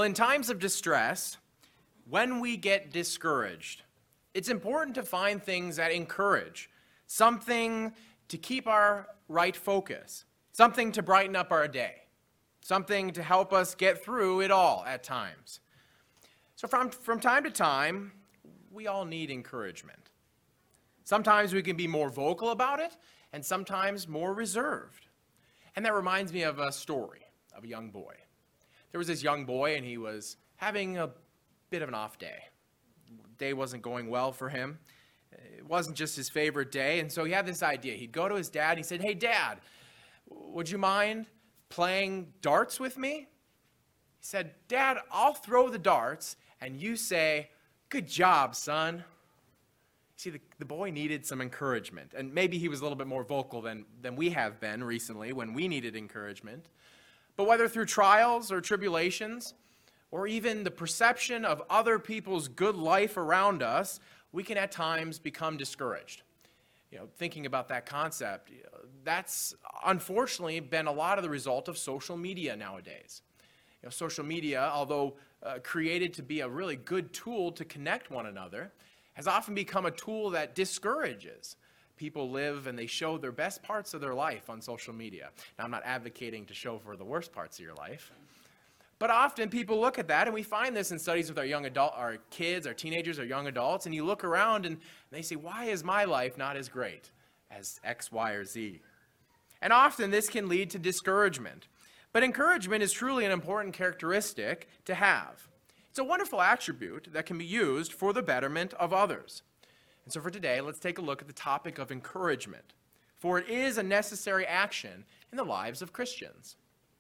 Well, in times of distress, when we get discouraged, it's important to find things that encourage, something to keep our right focus, something to brighten up our day, something to help us get through it all at times. So from time to time, we all need encouragement. Sometimes we can be more vocal about it, and sometimes more reserved. And that reminds me of a story of a young boy. There was this young boy, and he was having a bit of an off day. Day wasn't going well for him. It wasn't just his favorite day, and so he had this idea. He'd go to his dad, and he said, "Hey, Dad, would you mind playing darts with me?" He said, "Dad, I'll throw the darts, and you say, 'Good job, son.'" See, the boy needed some encouragement, and maybe he was a little bit more vocal than we have been recently when we needed encouragement. But whether through trials or tribulations, or even the perception of other people's good life around us, we can at times become discouraged. Thinking about that concept, that's unfortunately been a lot of the result of social media nowadays. Social media, although created to be a really good tool to connect one another, has often become a tool that discourages. People live and they show their best parts of their life on social media. Now, I'm not advocating to show for the worst parts of your life, but often people look at that, and we find this in studies with our kids, our teenagers, our young adults, and you look around and they say, "Why is my life not as great as X, Y, or Z?" And often this can lead to discouragement. But encouragement is truly an important characteristic to have. It's a wonderful attribute that can be used for the betterment of others. And so for today, let's take a look at the topic of encouragement, for it is a necessary action in the lives of Christians.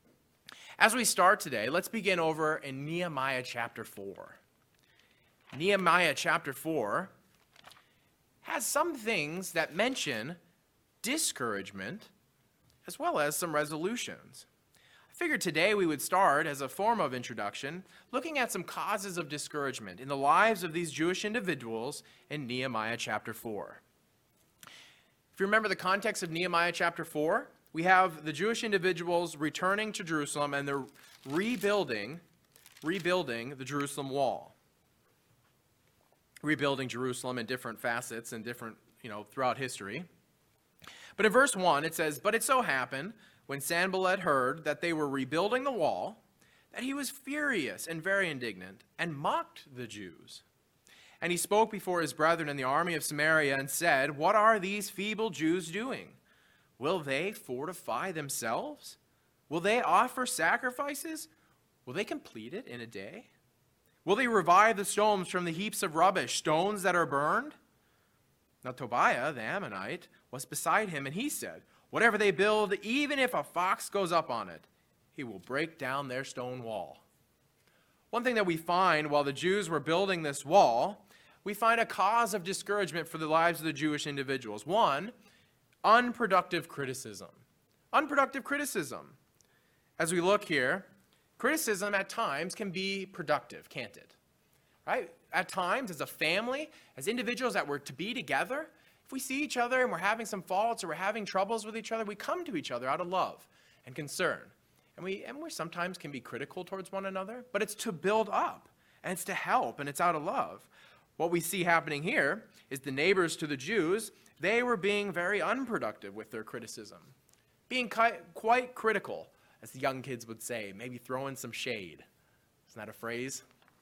As we start today, let's begin over in Nehemiah chapter 4. Nehemiah chapter 4 has some things that mention discouragement as well as some resolutions. I figured today we would start, as a form of introduction, looking at some causes of discouragement in the lives of these Jewish individuals in Nehemiah chapter 4. If you remember the context of Nehemiah chapter 4, we have the Jewish individuals returning to Jerusalem, and they're rebuilding the Jerusalem wall. Rebuilding Jerusalem in different facets and different, throughout history. But in verse 1, it says, "But it so happened, when Sanballat heard that they were rebuilding the wall, that he was furious and very indignant, and mocked the Jews. And he spoke before his brethren in the army of Samaria, and said, 'What are these feeble Jews doing? Will they fortify themselves? Will they offer sacrifices? Will they complete it in a day? Will they revive the stones from the heaps of rubbish, stones that are burned?' Now Tobiah the Ammonite was beside him, and he said, 'Whatever they build, even if a fox goes up on it, he will break down their stone wall.'" One thing that we find while the Jews were building this wall, we find a cause of discouragement for the lives of the Jewish individuals. One, unproductive criticism. Unproductive criticism. As we look here, criticism at times can be productive, can't it? Right? At times, as a family, as individuals that were to be together, if we see each other and we're having some faults or we're having troubles with each other, we come to each other out of love and concern. And we sometimes can be critical towards one another, but it's to build up, and it's to help, and it's out of love. What we see happening here is the neighbors to the Jews, they were being very unproductive with their criticism, being quite critical, as the young kids would say, maybe throwing some shade. Isn't that a phrase?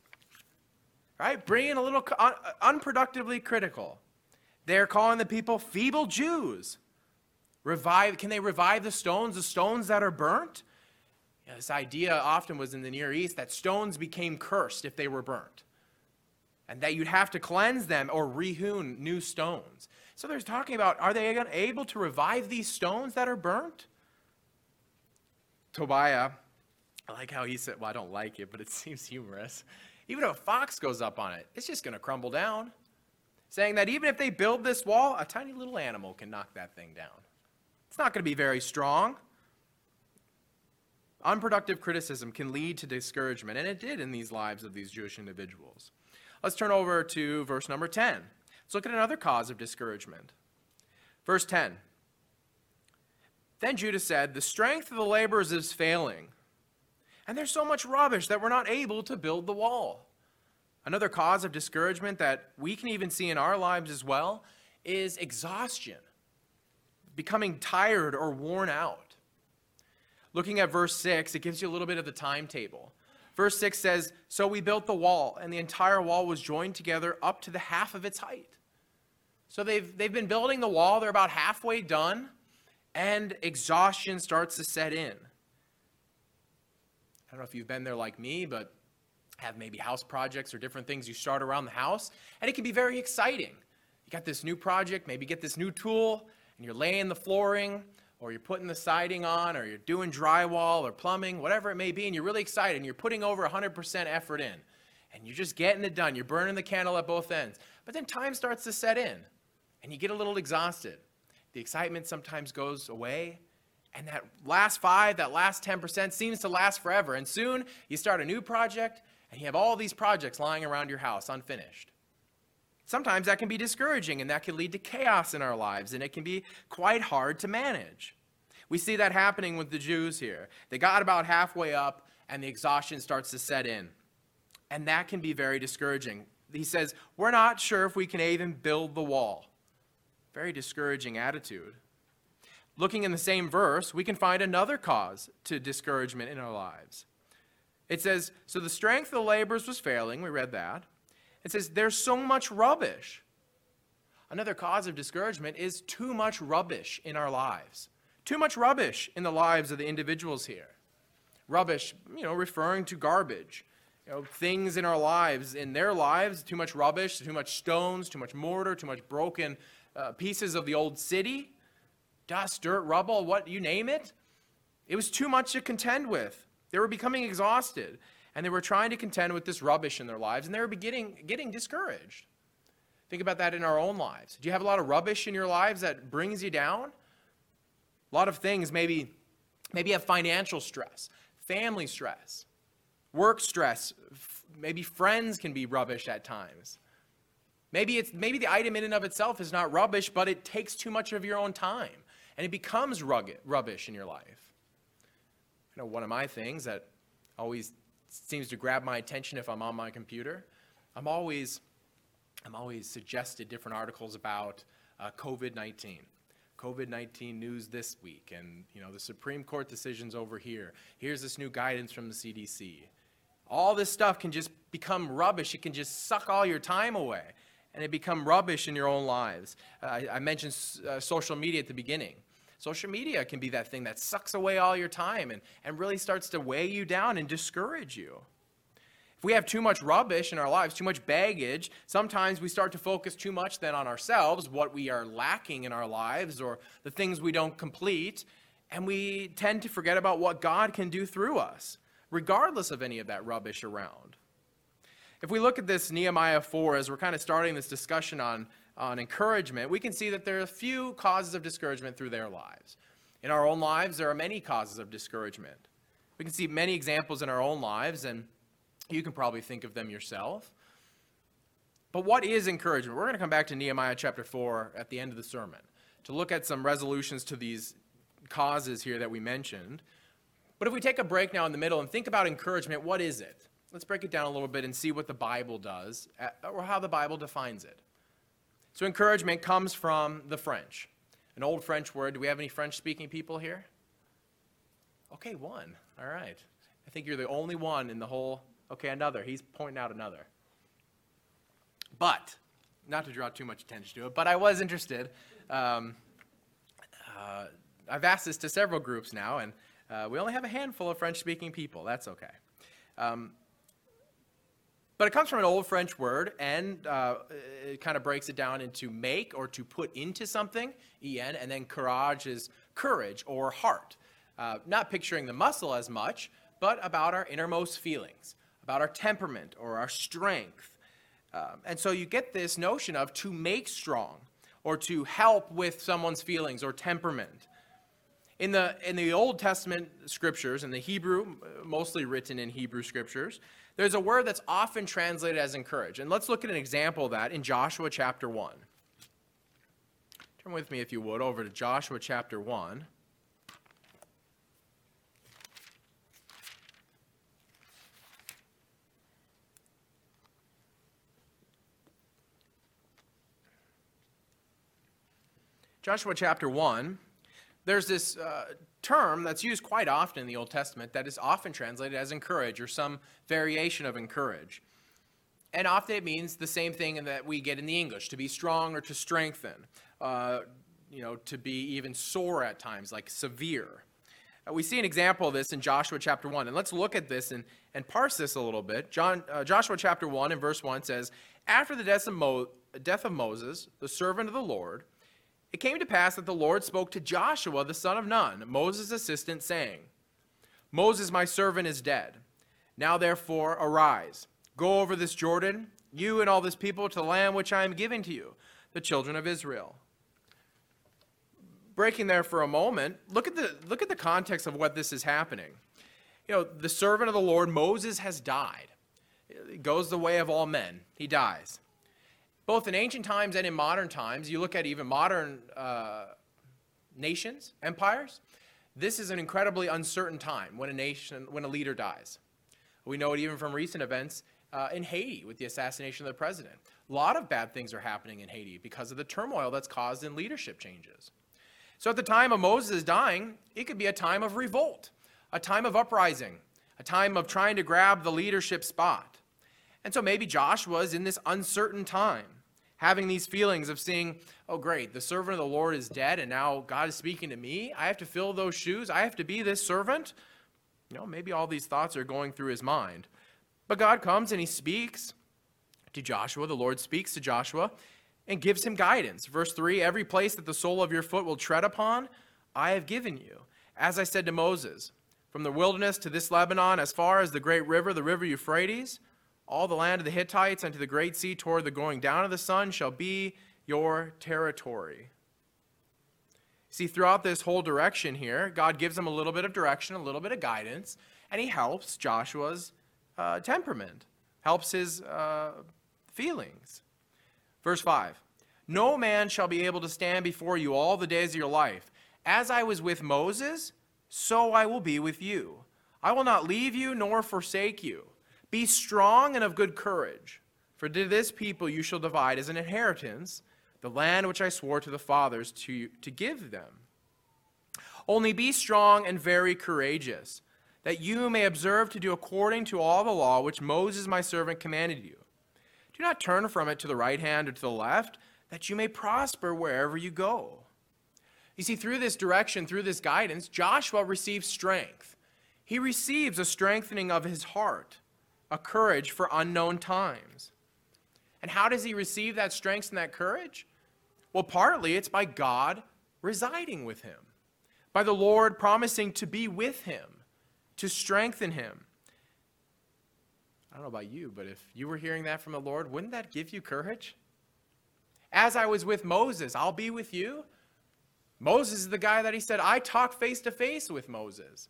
Right? Bringing a little unproductively critical. They're calling the people feeble Jews. Can they revive the stones that are burnt? This idea often was in the Near East that stones became cursed if they were burnt, and that you'd have to cleanse them or rehewn new stones. So they're talking about, are they able to revive these stones that are burnt? Tobiah, I like how he said, well, I don't like it, but it seems humorous. Even if a fox goes up on it, it's just going to crumble down. Saying that even if they build this wall, a tiny little animal can knock that thing down. It's not going to be very strong. Unproductive criticism can lead to discouragement, and it did in these lives of these Jewish individuals. Let's turn over to verse number 10. Let's look at another cause of discouragement. Verse 10. "Then Judah said, 'The strength of the laborers is failing, And there's so much rubbish that we're not able to build the wall. Another cause of discouragement that we can even see in our lives as well is exhaustion, becoming tired or worn out. Looking at verse 6, it gives you a little bit of the timetable. Verse 6 says, "So we built the wall, and the entire wall was joined together up to the half of its height." So they've been building the wall, they're about halfway done, and exhaustion starts to set in. I don't know if you've been there like me, but have maybe house projects or different things you start around the house, and it can be very exciting. You got this new project, maybe get this new tool, and you're laying the flooring, or you're putting the siding on, or you're doing drywall or plumbing, whatever it may be, and you're really excited, and you're putting over 100% effort in, and you're just getting it done. You're burning the candle at both ends. But then time starts to set in, and you get a little exhausted. The excitement sometimes goes away, and that last 5, that last 10% seems to last forever, and soon you start a new project, and you have all these projects lying around your house unfinished. Sometimes that can be discouraging, and that can lead to chaos in our lives, and it can be quite hard to manage. We see that happening with the Jews here. They got about halfway up, and the exhaustion starts to set in. And that can be very discouraging. He says, we're not sure if we can even build the wall. Very discouraging attitude. Looking in the same verse, we can find another cause to discouragement in our lives. It says, so the strength of the laborers was failing. We read that. It says, there's so much rubbish. Another cause of discouragement is too much rubbish in our lives. Too much rubbish in the lives of the individuals here. Rubbish, referring to garbage. Things in our lives, in their lives, too much rubbish, too much stones, too much mortar, too much broken pieces of the old city. Dust, dirt, rubble, what you name it. It was too much to contend with. They were becoming exhausted, and they were trying to contend with this rubbish in their lives, and they were getting discouraged. Think about that in our own lives. Do you have a lot of rubbish in your lives that brings you down? A lot of things, maybe you have financial stress, family stress, work stress, maybe friends can be rubbish at times. Maybe the item in and of itself is not rubbish, but it takes too much of your own time, and it becomes rubbish in your life. One of my things that always seems to grab my attention if I'm on my computer, I'm always suggested different articles about COVID-19. COVID-19 news this week, and the Supreme Court decisions over here. Here's this new guidance from the CDC. All this stuff can just become rubbish. It can just suck all your time away, and it become rubbish in your own lives. I mentioned social media at the beginning. Social media can be that thing that sucks away all your time and really starts to weigh you down and discourage you. If we have too much rubbish in our lives, too much baggage, sometimes we start to focus too much then on ourselves, what we are lacking in our lives or the things we don't complete, and we tend to forget about what God can do through us, regardless of any of that rubbish around. If we look at this Nehemiah 4, as we're kind of starting this discussion on encouragement, we can see that there are a few causes of discouragement through their lives. In our own lives, there are many causes of discouragement. We can see many examples in our own lives, and you can probably think of them yourself. But what is encouragement? We're going to come back to Nehemiah chapter 4 at the end of the sermon to look at some resolutions to these causes here that we mentioned. But if we take a break now in the middle and think about encouragement, what is it? Let's break it down a little bit and see what the Bible does, or how the Bible defines it. So encouragement comes from the French, an old French word. Do we have any French-speaking people here? Okay, one. All right. I think you're the only one in the whole. Okay, another. He's pointing out another. But, not to draw too much attention to it, but I was interested. I've asked this to several groups now, and we only have a handful of French-speaking people. That's okay. But it comes from an old French word, and it kind of breaks it down into make or to put into something, en, and then courage is courage or heart. Not picturing the muscle as much, but about our innermost feelings, about our temperament or our strength. And so you get this notion of to make strong or to help with someone's feelings or temperament. In the Old Testament scriptures, in the Hebrew, mostly written in Hebrew scriptures, there's a word that's often translated as encourage. And let's look at an example of that in Joshua chapter 1. Turn with me, if you would, over to Joshua chapter 1. Joshua chapter 1, there's this term that's used quite often in the Old Testament that is often translated as encourage or some variation of encourage. And often it means the same thing that we get in the English, to be strong or to strengthen, to be even sore at times, like severe. We see an example of this in Joshua chapter 1. And let's look at this and parse this a little bit. Joshua chapter 1 and verse 1 says, "After the death of Moses, the servant of the Lord, it came to pass that the Lord spoke to Joshua, the son of Nun, Moses' assistant, saying, Moses, my servant, is dead. Now therefore arise, go over this Jordan, you and all this people, to the land which I am giving to you, the children of Israel." Breaking there for a moment, look at the context of what this is happening. The servant of the Lord, Moses, has died. He goes the way of all men. He dies. Both in ancient times and in modern times, you look at even modern nations, empires, this is an incredibly uncertain time when a leader dies. We know it even from recent events in Haiti with the assassination of the president. A lot of bad things are happening in Haiti because of the turmoil that's caused in leadership changes. So at the time of Moses dying, it could be a time of revolt, a time of uprising, a time of trying to grab the leadership spot. And so maybe Joshua is in this uncertain time, having these feelings of seeing, oh great, the servant of the Lord is dead and now God is speaking to me. I have to fill those shoes. I have to be this servant. Maybe all these thoughts are going through his mind. But God comes and he speaks to Joshua. The Lord speaks to Joshua and gives him guidance. Verse 3, "Every place that the sole of your foot will tread upon, I have given you. As I said to Moses, from the wilderness to this Lebanon, as far as the great river, the river Euphrates, all the land of the Hittites unto the great sea toward the going down of the sun shall be your territory." See, throughout this whole direction here, God gives him a little bit of direction, a little bit of guidance, and he helps Joshua's temperament, helps his feelings. Verse 5, "No man shall be able to stand before you all the days of your life. As I was with Moses, so I will be with you. I will not leave you nor forsake you. Be strong and of good courage, for to this people you shall divide as an inheritance the land which I swore to the fathers to give them. Only be strong and very courageous, that you may observe to do according to all the law which Moses my servant commanded you. Do not turn from it to the right hand or to the left, that you may prosper wherever you go." You see, through this direction, through this guidance, Joshua receives strength. He receives a strengthening of his heart, a courage for unknown times. And how does he receive that strength and that courage? Well, partly it's by God residing with him, by the Lord promising to be with him, to strengthen him. I don't know about you, but if you were hearing that from the Lord, wouldn't that give you courage? As I was with Moses, I'll be with you. Moses is the guy that he said, I talked face to face with Moses.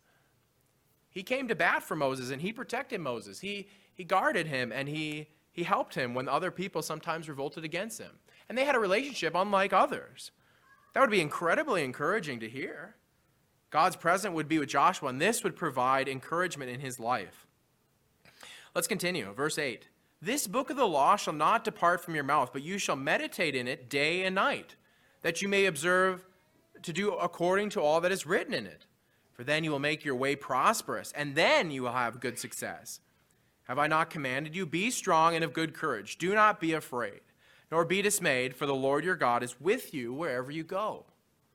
He came to bat for Moses and he protected Moses. He guarded him and he helped him when other people sometimes revolted against him. And they had a relationship unlike others. That would be incredibly encouraging to hear. God's presence would be with Joshua, and this would provide encouragement in his life. Let's continue. Verse 8. "This book of the law shall not depart from your mouth, but you shall meditate in it day and night, that you may observe to do according to all that is written in it. For then you will make your way prosperous, and then you will have good success. Have I not commanded you? Be strong and of good courage. Do not be afraid, nor be dismayed, for the Lord your God is with you wherever you go."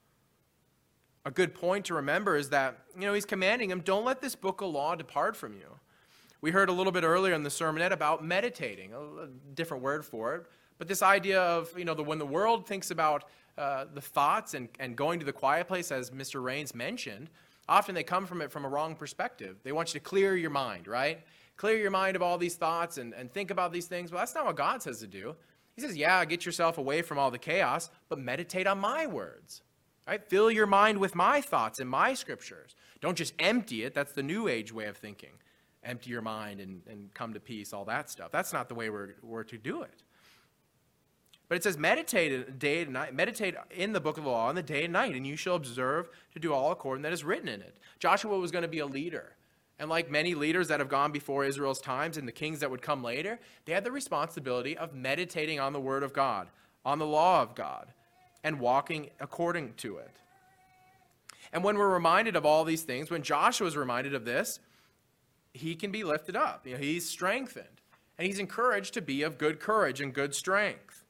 A good point to remember is that, he's commanding him, don't let this book of law depart from you. We heard a little bit earlier in the sermonette about meditating, a different word for it. But this idea of, when the world thinks about the thoughts and going to the quiet place, as Mr. Raines mentioned, often they come from it from a wrong perspective. They want you to clear your mind, right? Clear your mind of all these thoughts and think about these things. Well, that's not what God says to do. He says, yeah, get yourself away from all the chaos, but meditate on my words. Right? Fill your mind with my thoughts and my scriptures. Don't just empty it. That's the New Age way of thinking. Empty your mind and come to peace, all that stuff. That's not the way we're to do it. But it says, meditate day and night, meditate in the book of the law in the day and night, and you shall observe to do all according that is written in it. Joshua was going to be a leader. And like many leaders that have gone before Israel's times and the kings that would come later, they had the responsibility of meditating on the word of God, on the law of God. and walking according to it. And when we're reminded of all these things, when Joshua is reminded of this, he can be lifted up. He's strengthened, and he's encouraged to be of good courage and good strength.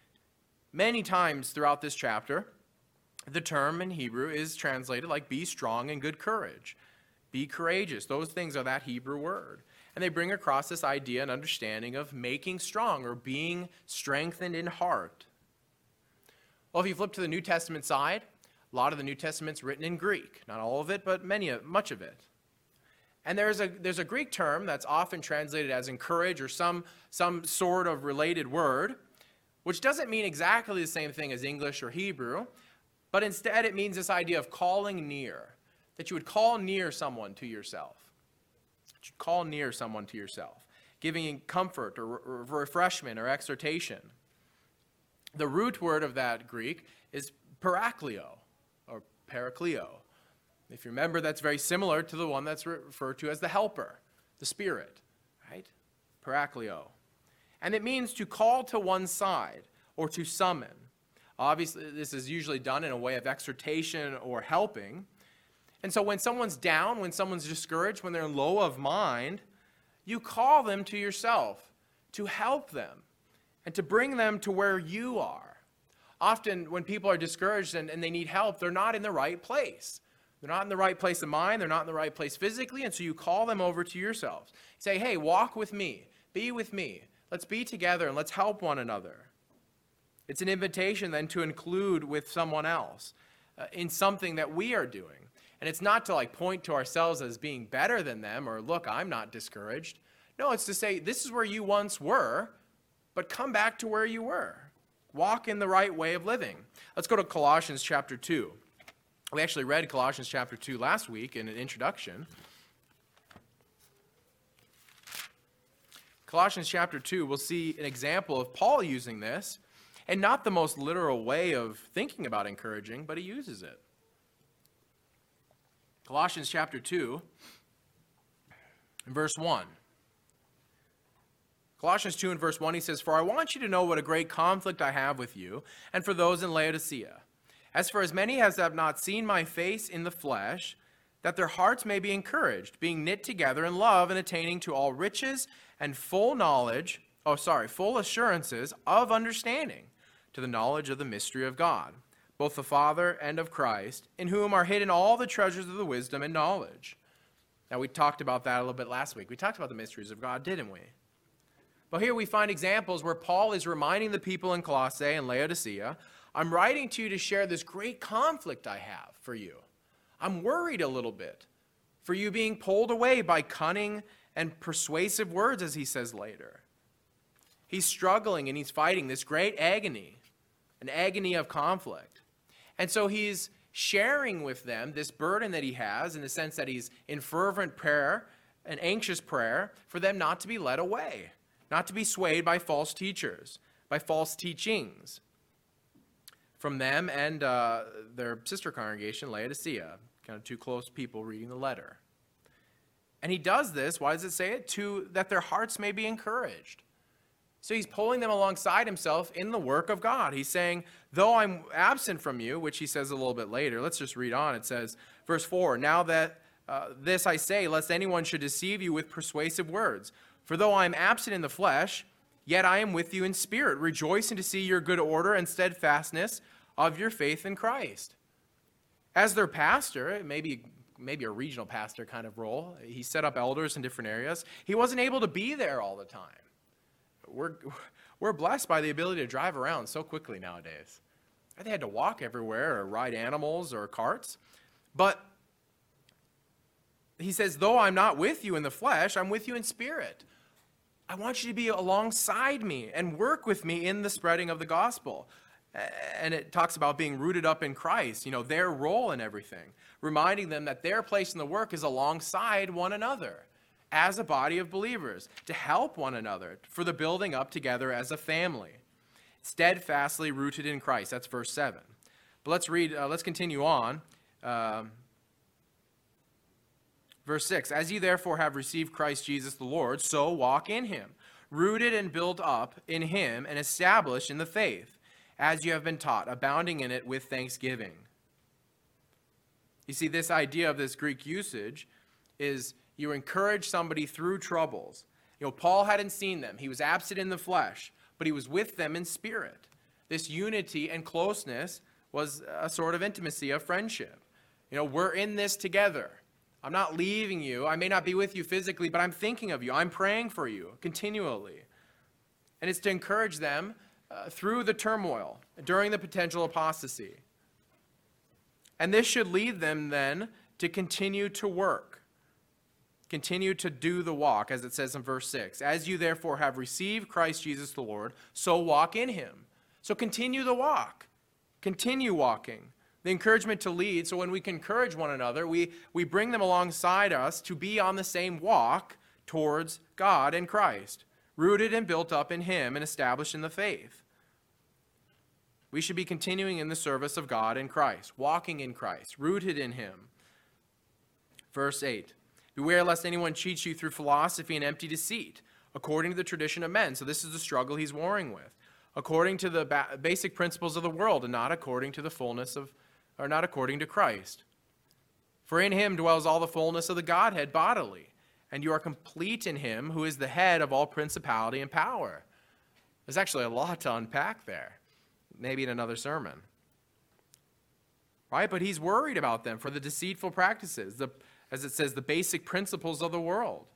Many times throughout this chapter, the term in Hebrew is translated like be strong and good courage. Be courageous. Those things are that Hebrew word. And they bring across this idea and understanding of making strong or being strengthened in heart. Well, if you flip to the New Testament side, a lot of the New Testament's written in Greek. Not all of it, but much of it. And there's a Greek term that's often translated as encourage or some sort of related word, which doesn't mean exactly the same thing as English or Hebrew, but instead it means this idea of calling near, that you would call near someone to yourself. That you'd call near someone to yourself, giving comfort or refreshment or exhortation. The root word of that Greek is parakleo or parakleo. If you remember, that's very similar to the one that's referred to as the helper, the Spirit, right? Parakleo. And it means to call to one side or to summon. Obviously, this is usually done in a way of exhortation or helping. And so when someone's down, when someone's discouraged, when they're low of mind, you call them to yourself to help them and to bring them to where you are. Often when people are discouraged and they need help, they're not in the right place. They're not in the right place of mind. They're not in the right place physically. And so you call them over to yourselves. Say, hey, walk with me. Be with me. Let's be together and let's help one another. It's an invitation then to include with someone else in something that we are doing. And it's not to point to ourselves as being better than them or look, I'm not discouraged. No, it's to say this is where you once were, but come back to where you were. Walk in the right way of living. Let's go to Colossians chapter 2. We actually read Colossians chapter 2 last week in an introduction. Colossians chapter 2, we'll see an example of Paul using this, and not the most literal way of thinking about encouraging, but he uses it. Colossians chapter 2, verse 1. Colossians 2 and verse 1, he says, "For I want you to know what a great conflict I have with you, and for those in Laodicea. As for as many as have not seen my face in the flesh, that their hearts may be encouraged, being knit together in love and attaining to all riches and full assurances of understanding, to the knowledge of the mystery of God, both the Father and of Christ, in whom are hidden all the treasures of the wisdom and knowledge." Now, we talked about that a little bit last week. We talked about the mysteries of God, didn't we? But here we find examples where Paul is reminding the people in Colossae and Laodicea, I'm writing to you to share this great conflict I have for you. I'm worried a little bit for you being pulled away by cunning and persuasive words, as he says later. He's struggling and he's fighting this great agony, an agony of conflict. And so he's sharing with them this burden that he has in the sense that he's in fervent prayer, an anxious prayer, for them not to be led away, not to be swayed by false teachers, by false teachings from them and their sister congregation, Laodicea, kind of two close people reading the letter. And he does this, why does it say it? That their hearts may be encouraged. So he's pulling them alongside himself in the work of God. He's saying, though I'm absent from you, which he says a little bit later, let's just read on. It says, verse 4, "Now that this I say, lest anyone should deceive you with persuasive words. For though I am absent in the flesh, yet I am with you in spirit, rejoicing to see your good order and steadfastness of your faith in Christ." As their pastor, maybe a regional pastor kind of role, he set up elders in different areas. He wasn't able to be there all the time. We're blessed by the ability to drive around so quickly nowadays. They had to walk everywhere or ride animals or carts. But he says, though I'm not with you in the flesh, I'm with you in spirit. I want you to be alongside me and work with me in the spreading of the gospel. And it talks about being rooted up in Christ, their role in everything, reminding them that their place in the work is alongside one another as a body of believers, to help one another for the building up together as a family, steadfastly rooted in Christ. That's verse 7. But let's continue on. Verse 6, "As ye therefore have received Christ Jesus the Lord, so walk in him, rooted and built up in him and established in the faith, as you have been taught, abounding in it with thanksgiving. You see, this idea of this Greek usage is you encourage somebody through troubles. Paul hadn't seen them. He was absent in the flesh, but he was with them in spirit. This unity and closeness was a sort of intimacy of friendship. We're in this together. I'm not leaving you. I may not be with you physically, but I'm thinking of you. I'm praying for you continually. And it's to encourage them through the turmoil, during the potential apostasy. And this should lead them then to continue to work. Continue to do the walk, as it says in verse 6. As you therefore have received Christ Jesus the Lord, so walk in him. So continue the walk. Continue walking. The encouragement to lead, so when we can encourage one another, we bring them alongside us to be on the same walk towards God and Christ, rooted and built up in him and established in the faith. We should be continuing in the service of God and Christ, walking in Christ, rooted in him. Verse 8. Beware lest anyone cheats you through philosophy and empty deceit, according to the tradition of men. So this is the struggle he's warring with. According to the basic principles of the world, and not according to the fullness of, or not according to Christ. For in him dwells all the fullness of the Godhead bodily, and you are complete in him who is the head of all principality and power. There's actually a lot to unpack there, maybe in another sermon. Right? But he's worried about them for the deceitful practices, as it says, the basic principles of the world.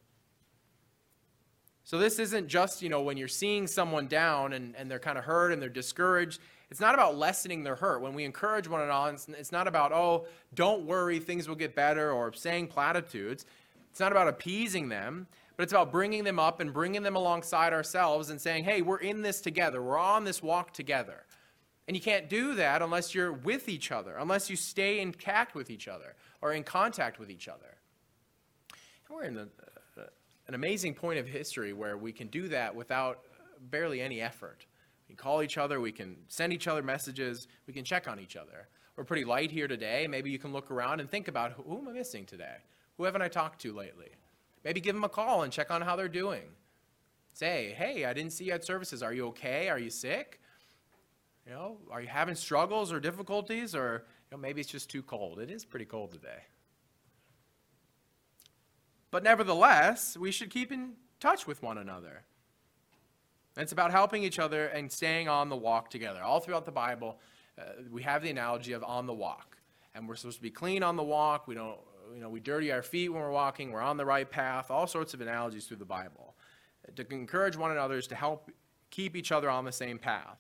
So this isn't just, when you're seeing someone down and they're kind of hurt and they're discouraged. It's not about lessening their hurt. When we encourage one another, it's not about, oh, don't worry, things will get better, or saying platitudes. It's not about appeasing them, but it's about bringing them up and bringing them alongside ourselves and saying, hey, we're in this together. We're on this walk together. And you can't do that unless you're with each other, unless you stay in contact with each other or in contact with each other. And we're in an amazing point of history where we can do that without barely any effort. We can call each other, we can send each other messages, we can check on each other. We're pretty light here today. Maybe you can look around and think about, who am I missing today? Who haven't I talked to lately? Maybe give them a call and check on how they're doing. Say, hey, I didn't see you at services. Are you okay? Are you sick? Are you having struggles or difficulties? Or maybe it's just too cold. It is pretty cold today. But nevertheless, we should keep in touch with one another. It's about helping each other and staying on the walk together. All throughout the Bible, we have the analogy of on the walk. And we're supposed to be clean on the walk. We don't, we dirty our feet when we're walking. We're on the right path. All sorts of analogies through the Bible. To encourage one another is to help keep each other on the same path.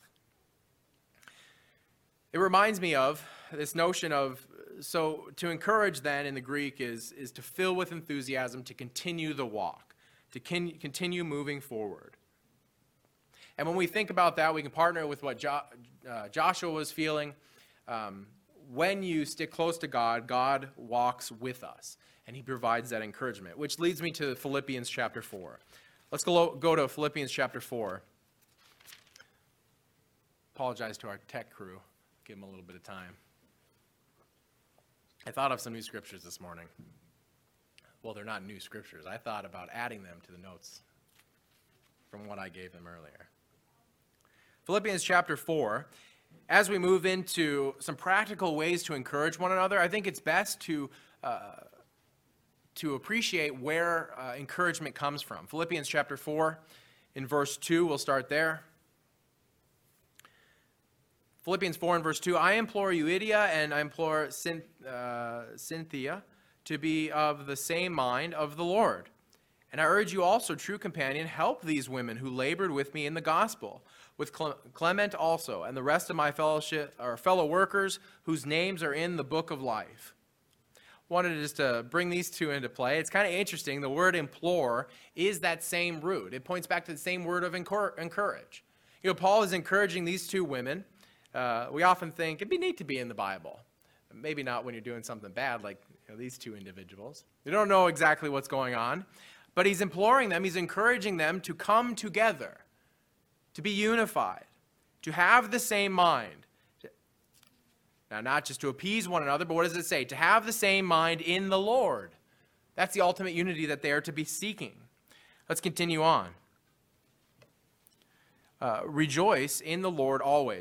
It reminds me of this notion of, so to encourage then in the Greek is to fill with enthusiasm, to continue the walk, to continue moving forward. And when we think about that, we can partner with what Joshua was feeling. When you stick close to God, God walks with us, and he provides that encouragement, which leads me to Philippians chapter 4. Let's go to Philippians chapter 4. Apologize to our tech crew. Give them a little bit of time. I thought of some new scriptures this morning. Well, they're not new scriptures. I thought about adding them to the notes from what I gave them earlier. Philippians chapter 4. As we move into some practical ways to encourage one another, I think it's best to appreciate where encouragement comes from. Philippians chapter 4, in verse 2, we'll start there. Philippians 4 and verse 2, I implore Euodia and I implore Cynthia to be of the same mind of the Lord. And I urge you also, true companion, help these women who labored with me in the gospel, with Clement also, and the rest of my fellow workers whose names are in the book of life. Wanted just to bring these two into play. It's kind of interesting. The word implore is that same root. It points back to the same word of encourage. Paul is encouraging these two women. We often think it'd be neat to be in the Bible. Maybe not when you're doing something bad like these two individuals. They don't know exactly what's going on. But he's imploring them, he's encouraging them to come together, to be unified, to have the same mind. Now, not just to appease one another, but what does it say? To have the same mind in the Lord. That's the ultimate unity that they are to be seeking. Let's continue on. Rejoice in the Lord always.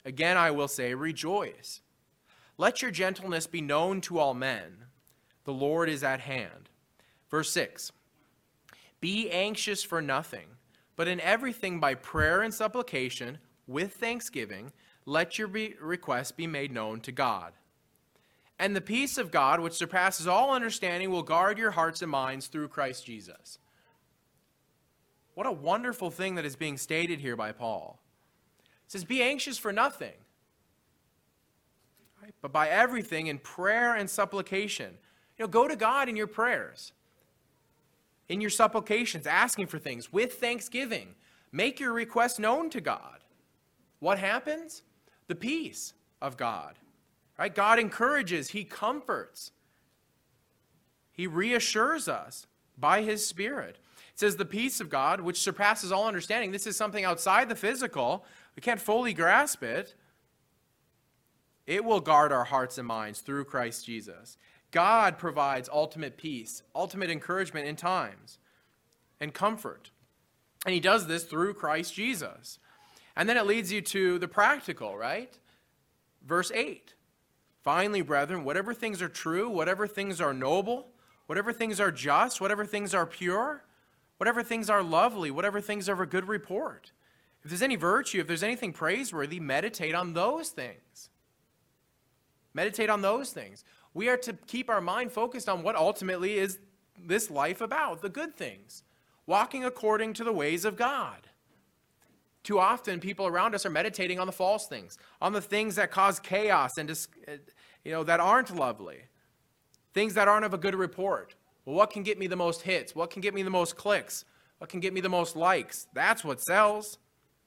Again, I will say, rejoice. Let your gentleness be known to all men. The Lord is at hand. Verse 6, be anxious for nothing, but in everything by prayer and supplication, with thanksgiving, let your requests be made known to God. And the peace of God, which surpasses all understanding, will guard your hearts and minds through Christ Jesus. What a wonderful thing that is being stated here by Paul. It says, be anxious for nothing, right? But by everything in prayer and supplication. Go to God in your prayers, in your supplications, asking for things with thanksgiving. Make your request known to God. What happens? The peace of God. Right? God encourages, he comforts. He reassures us by his Spirit. It says the peace of God, which surpasses all understanding. This is something outside the physical. We can't fully grasp it. It will guard our hearts and minds through Christ Jesus. God provides ultimate peace, ultimate encouragement in times, and comfort. And he does this through Christ Jesus. And then it leads you to the practical, right? Verse 8. Finally, brethren, whatever things are true, whatever things are noble, whatever things are just, whatever things are pure, whatever things are lovely, whatever things are of a good report. If there's any virtue, if there's anything praiseworthy, meditate on those things. Meditate on those things. We are to keep our mind focused on what ultimately is this life about, the good things, walking according to the ways of God. Too often, people around us are meditating on the false things, on the things that cause chaos and that aren't lovely, things that aren't of a good report. Well, what can get me the most hits? What can get me the most clicks? What can get me the most likes? That's what sells.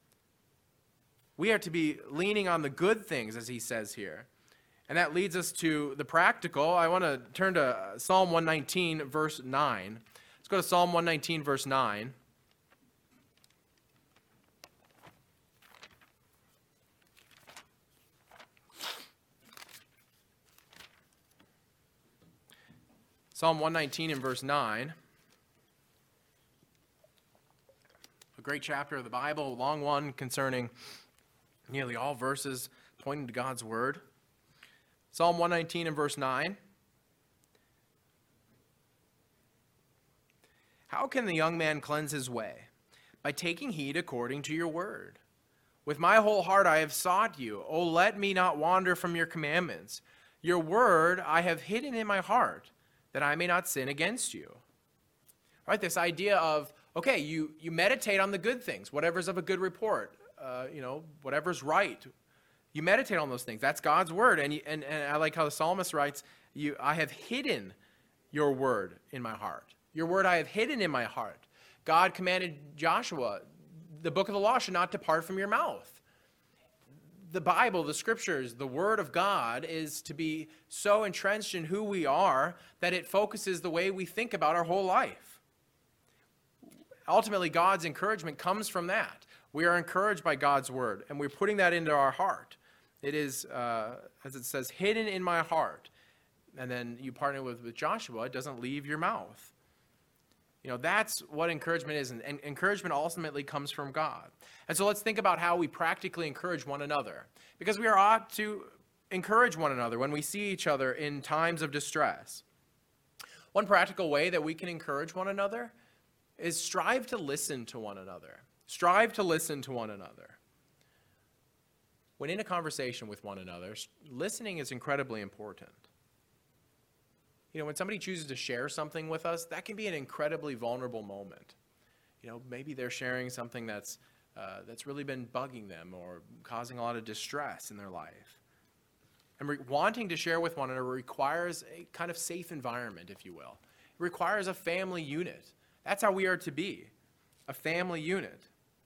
We are to be leaning on the good things, as he says here. And that leads us to the practical. I want to turn to Psalm 119, verse 9. Let's go to Psalm 119, verse 9. Psalm 119 and verse 9. A great chapter of the Bible, a long one concerning nearly all verses pointing to God's word. Psalm 119 and verse 9. How can the young man cleanse his way? By taking heed according to your word. With my whole heart I have sought you. Oh, let me not wander from your commandments. Your word I have hidden in my heart, that I may not sin against you. Right? This idea of, okay, you meditate on the good things, whatever's of a good report, whatever's right. You meditate on those things. That's God's word. And I like how the psalmist writes, I have hidden your word in my heart. Your word I have hidden in my heart. God commanded Joshua, the book of the law should not depart from your mouth. The Bible, the scriptures, the word of God is to be so entrenched in who we are that it focuses the way we think about our whole life. Ultimately, God's encouragement comes from that. We are encouraged by God's word, and we're putting that into our heart. It is, as it says, hidden in my heart. And then you partner with Joshua, it doesn't leave your mouth. That's what encouragement is, and encouragement ultimately comes from God. And so let's think about how we practically encourage one another, because we are ought to encourage one another when we see each other in times of distress. One practical way that we can encourage one another is strive to listen to one another. Strive to listen to one another. When in a conversation with one another, listening is incredibly important. When somebody chooses to share something with us, that can be an incredibly vulnerable moment. Maybe they're sharing something that's really been bugging them or causing a lot of distress in their life. And wanting to share with one another requires a kind of safe environment, if you will. It requires a family unit. That's how we are to be, a family unit.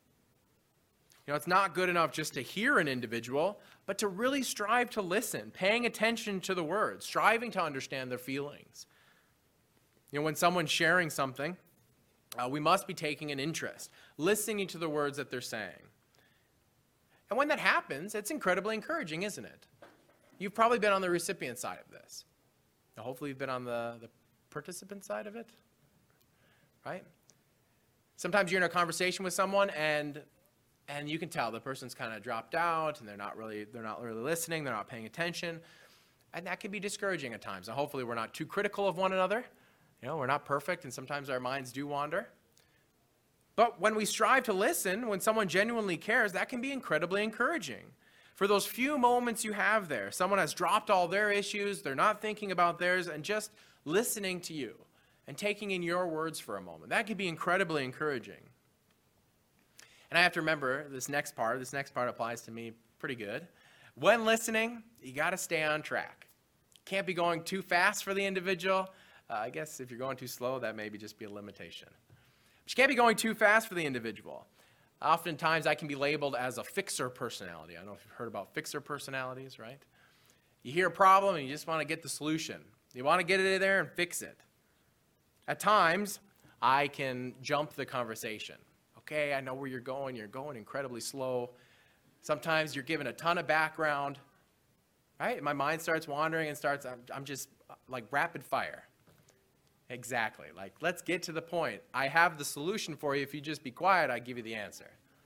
It's not good enough just to hear an individual, but to really strive to listen, paying attention to the words, striving to understand their feelings. When someone's sharing something, we must be taking an interest, listening to the words that they're saying. And when that happens, it's incredibly encouraging, isn't it? You've probably been on the recipient side of this. Now, hopefully you've been on the participant side of it, right? Sometimes you're in a conversation with someone and And you can tell the person's kind of dropped out and they're not really listening, they're not paying attention. And that can be discouraging at times. And hopefully we're not too critical of one another. We're not perfect and sometimes our minds do wander. But when we strive to listen, when someone genuinely cares, that can be incredibly encouraging. For those few moments you have there, someone has dropped all their issues, they're not thinking about theirs, and just listening to you and taking in your words for a moment. That can be incredibly encouraging. And I have to remember this next part applies to me pretty good. When listening, you got to stay on track. Can't be going too fast for the individual. I guess if you're going too slow, that may just be a limitation. But you can't be going too fast for the individual. Oftentimes, I can be labeled as a fixer personality. I don't know if you've heard about fixer personalities, right? You hear a problem and you just want to get the solution. You want to get it in there and fix it. At times, I can jump the conversation. Okay, I know where you're going incredibly slow. Sometimes you're given a ton of background, right? My mind starts wandering and I'm just like rapid fire. Exactly. Like, let's get to the point. I have the solution for you. If you just be quiet, I give you the answer.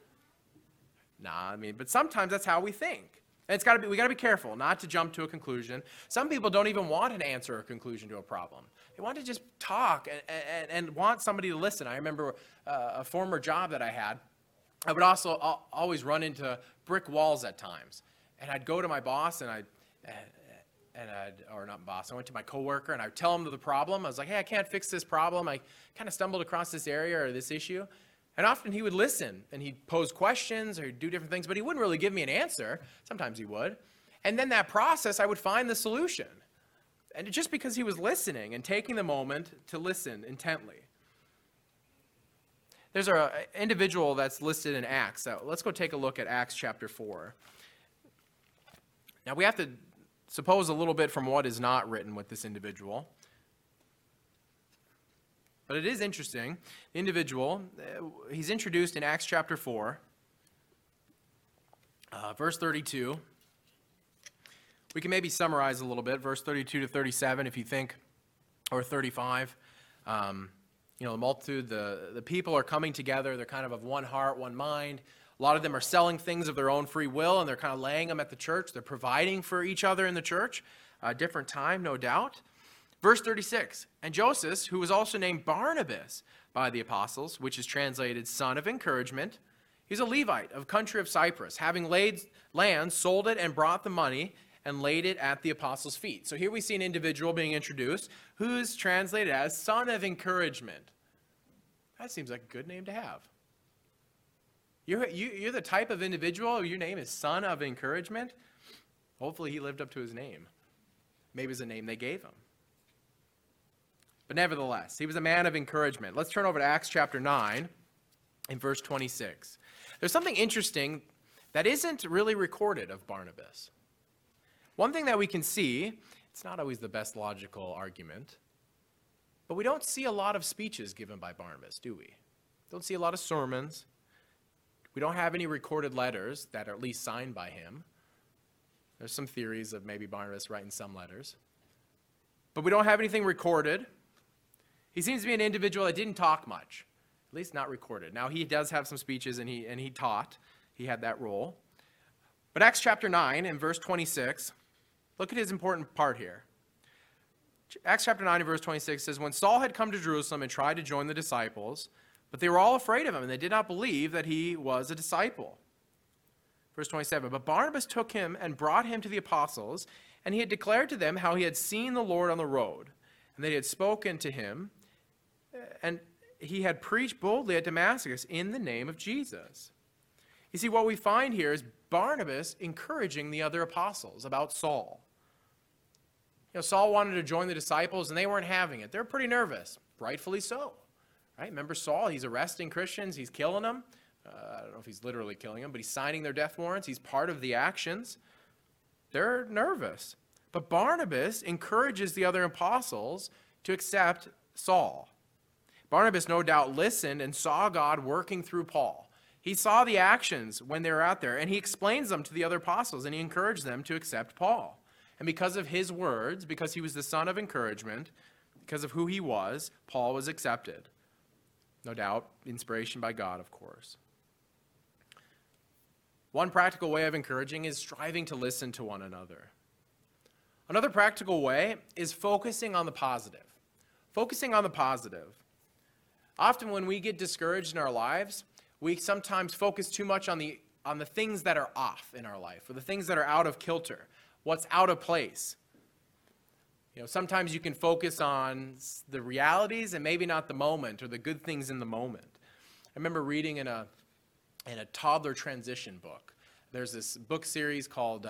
But sometimes that's how we think. And we got to be careful not to jump to a conclusion. Some people don't even want an answer or conclusion to a problem. They want to just talk and want somebody to listen. I remember a former job that I had. I would also always run into brick walls at times. And I'd go to my boss I went to my coworker and I'd tell him the problem. I was like, hey, I can't fix this problem. I kind of stumbled across this area or this issue. And often he would listen and he'd pose questions or do different things, but he wouldn't really give me an answer. Sometimes he would. And then that process, I would find the solution. And just because he was listening and taking the moment to listen intently. There's an individual that's listed in Acts. So let's go take a look at Acts chapter 4. Now we have to suppose a little bit from what is not written with this individual. But it is interesting. The individual, he's introduced in Acts chapter 4, verse 32. We can maybe summarize a little bit, verse 32 to 37 if you think, or 35. The multitude, the people are coming together. They're kind of one heart, one mind. A lot of them are selling things of their own free will, and they're kind of laying them at the church. They're providing for each other in the church. A different time, no doubt. Verse 36, and Joseph, who was also named Barnabas by the apostles, which is translated son of encouragement, he's a Levite of country of Cyprus, having laid land, sold it, and brought the money, and laid it at the apostles' feet. So here we see an individual being introduced who's translated as son of encouragement. That seems like a good name to have. You're the type of individual, your name is son of encouragement. Hopefully he lived up to his name. Maybe it's a name they gave him. But nevertheless, he was a man of encouragement. Let's turn over to Acts chapter 9 in verse 26. There's something interesting that isn't really recorded of Barnabas. One thing that we can see, it's not always the best logical argument, but we don't see a lot of speeches given by Barnabas, do we? Don't see a lot of sermons. We don't have any recorded letters that are at least signed by him. There's some theories of maybe Barnabas writing some letters. But we don't have anything recorded. He seems to be an individual that didn't talk much, at least not recorded. Now, he does have some speeches, and he taught. He had that role. But Acts chapter 9 and verse 26, look at his important part here. Acts chapter 9 and verse 26 says, when Saul had come to Jerusalem and tried to join the disciples, but they were all afraid of him, and they did not believe that he was a disciple. Verse 27, but Barnabas took him and brought him to the apostles, and he had declared to them how he had seen the Lord on the road, and that he had spoken to him, and he had preached boldly at Damascus in the name of Jesus. You see, what we find here is Barnabas encouraging the other apostles about Saul. Saul wanted to join the disciples, and they weren't having it. They're pretty nervous, rightfully so. Right? Remember Saul, he's arresting Christians, he's killing them. I don't know if he's literally killing them, but he's signing their death warrants. He's part of the actions. They're nervous. But Barnabas encourages the other apostles to accept Saul. Barnabas no doubt listened and saw God working through Paul. He saw the actions when they were out there, and he explains them to the other apostles, and he encouraged them to accept Paul. And because of his words, because he was the son of encouragement, because of who he was, Paul was accepted. No doubt, inspiration by God, of course. One practical way of encouraging is striving to listen to one another. Another practical way is focusing on the positive. Focusing on the positive. Often when we get discouraged in our lives, we sometimes focus too much on the things that are off in our life, or the things that are out of kilter, what's out of place. Sometimes you can focus on the realities and maybe not the moment or the good things in the moment. I remember reading in a toddler transition book. There's this book series called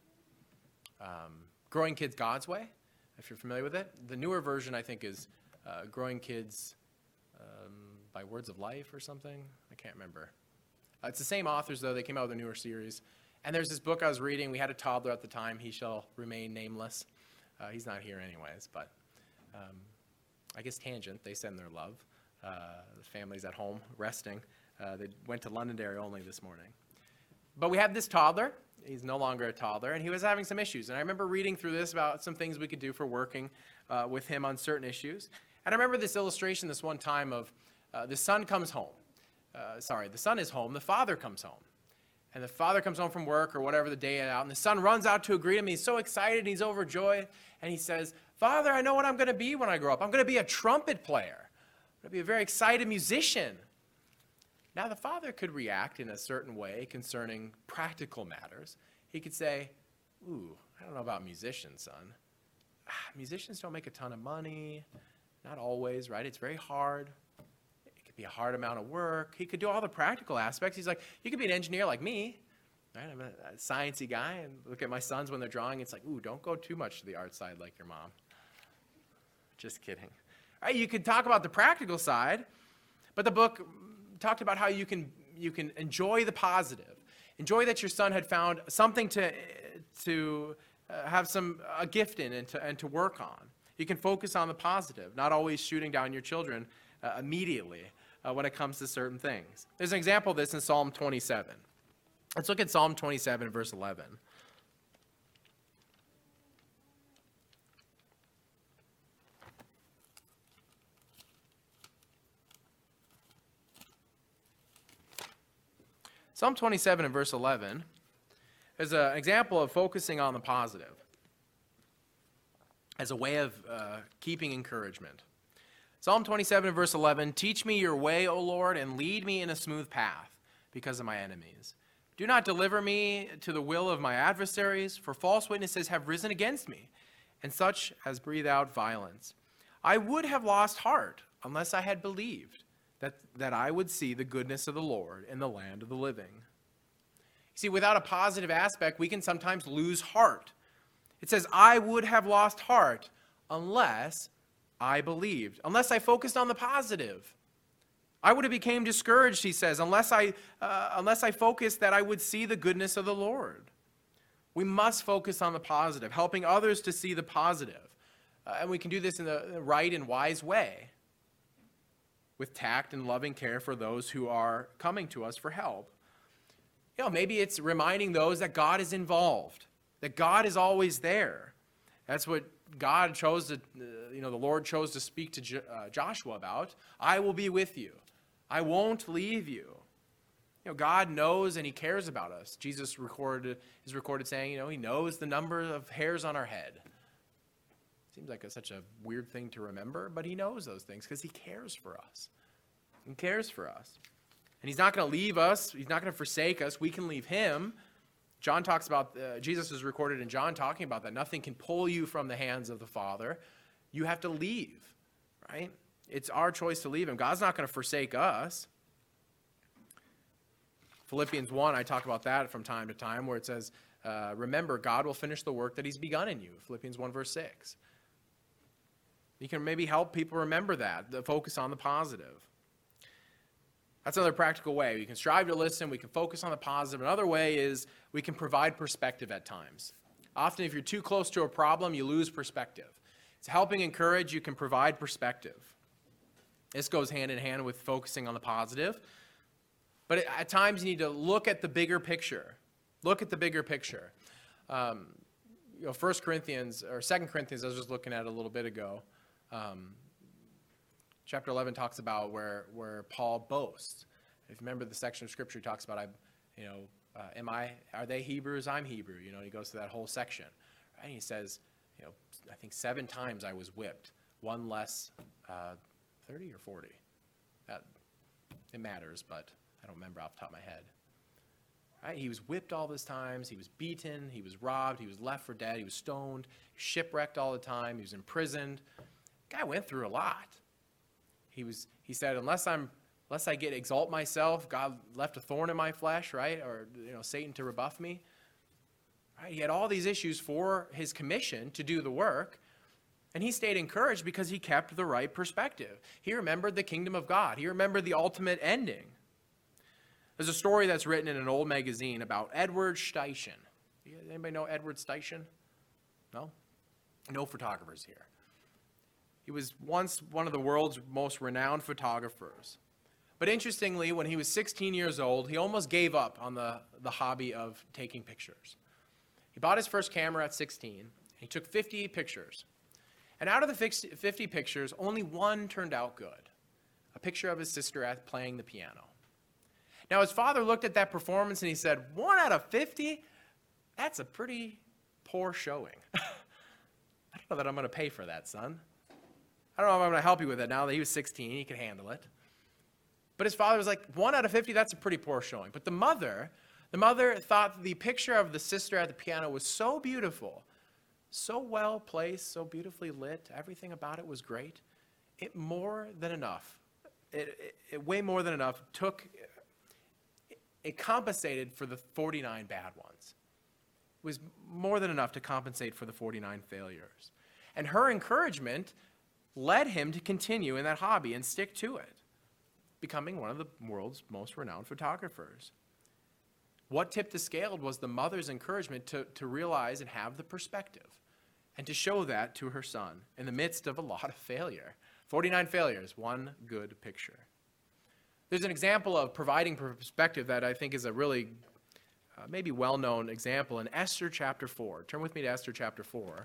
Growing Kids God's Way, if you're familiar with it. The newer version, I think, is Growing Kids by Words of Life or something. I can't remember. It's the same authors, though. They came out with a newer series. And there's this book I was reading. We had a toddler at the time. He shall remain nameless. He's not here anyways, but I guess tangent. They send their love. The family's at home resting. They went to Londonderry only this morning. But we had this toddler. He's no longer a toddler, and he was having some issues. And I remember reading through this about some things we could do for working with him on certain issues. And I remember this illustration this one time of the son comes home. The son is home. The father comes home. And the father comes home from work or whatever the day out, and the son runs out to greet him. He's so excited. He's overjoyed. And he says, "Father, I know what I'm going to be when I grow up. I'm going to be a trumpet player. I'm going to be a very excited musician." Now, the father could react in a certain way concerning practical matters. He could say, "Ooh, I don't know about musicians, son. Musicians don't make a ton of money. Not always, right? It's very hard. It could be a hard amount of work." He could do all the practical aspects. He's like, "You could be an engineer like me. Right? I'm a sciencey guy, and look at my sons when they're drawing. It's like, ooh, don't go too much to the art side like your mom." Just kidding. All right, you could talk about the practical side, but the book talked about how you can enjoy the positive. Enjoy that your son had found something to have a gift in and to work on. You can focus on the positive, not always shooting down your children immediately when it comes to certain things. There's an example of this in Psalm 27. Let's look at Psalm 27, verse 11. Psalm 27 and verse 11 is an example of focusing on the positive as a way of keeping encouragement. Psalm 27 and verse 11, "Teach me your way, O Lord, and lead me in a smooth path because of my enemies. Do not deliver me to the will of my adversaries, for false witnesses have risen against me, and such as breathe out violence. I would have lost heart unless I had believed that I would see the goodness of the Lord in the land of the living." See, without a positive aspect, we can sometimes lose heart. It says, "I would have lost heart unless I believed," unless I focused on the positive. I would have became discouraged, he says, unless I focused that I would see the goodness of the Lord. We must focus on the positive, helping others to see the positive. And we can do this in the right and wise way, with tact and loving care for those who are coming to us for help. Maybe it's reminding those that God is involved, that God is always there. That's what God chose to, the Lord chose to speak to Joshua about. "I will be with you. I won't leave you." God knows and he cares about us. Jesus is recorded saying, he knows the number of hairs on our head. Seems like such a weird thing to remember, but he knows those things because he cares for us. He cares for us. And he's not going to leave us. He's not going to forsake us. We can leave him. John talks about, Jesus is recorded in John talking about that. Nothing can pull you from the hands of the Father. You have to leave, right? It's our choice to leave him. God's not going to forsake us. Philippians 1, I talk about that from time to time, where it says, remember, God will finish the work that he's begun in you. Philippians 1, verse 6. You can maybe help people remember that, the focus on the positive. That's another practical way. We can strive to listen. We can focus on the positive. Another way is we can provide perspective at times. Often, if you're too close to a problem, you lose perspective. It's helping encourage. You can provide perspective. This goes hand in hand with focusing on the positive. But at times, you need to look at the bigger picture. Look at the bigger picture. 1 Corinthians, or 2 Corinthians, I was just looking at a little bit ago. Chapter 11 talks about where Paul boasts. If you remember the section of Scripture, he talks about, Are they Hebrews? I'm Hebrew. He goes through that whole section. Right? And he says, I think 7 times I was whipped, one less 30 or 40. It matters, but I don't remember off the top of my head. Right? He was whipped all those times. He was beaten. He was robbed. He was left for dead. He was stoned. Shipwrecked all the time. He was imprisoned. The guy went through a lot. He said, unless I exalt myself, God left a thorn in my flesh, right? Or Satan to rebuff me. Right? He had all these issues for his commission to do the work, and he stayed encouraged because he kept the right perspective. He remembered the kingdom of God. He remembered the ultimate ending. There's a story that's written in an old magazine about Edward Steichen. Anybody know Edward Steichen? No? No photographers here. He was once one of the world's most renowned photographers. But interestingly, when he was 16 years old, he almost gave up on the hobby of taking pictures. He bought his first camera at 16. He took 50 pictures. And out of the 50 pictures, only one turned out good. A picture of his sister playing the piano. Now, his father looked at that performance and he said, 1 out of 50? That's a pretty poor showing. I don't know that I'm going to pay for that, son. I don't know if I'm going to help you with it now that he was 16. He could handle it. But his father was like, 1 out of 50, that's a pretty poor showing. But the mother thought the picture of the sister at the piano was so beautiful, so well placed, so beautifully lit. Everything about it was great. It more than enough. It way more than enough it compensated for the 49 bad ones. It was more than enough to compensate for the 49 failures. And her encouragement led him to continue in that hobby and stick to it, becoming one of the world's most renowned photographers. What tipped the scale was the mother's encouragement to realize and have the perspective and to show that to her son in the midst of a lot of failure. 49 failures, one good picture. There's an example of providing perspective that I think is a really maybe well-known example in Esther chapter 4. Turn with me to Esther chapter 4.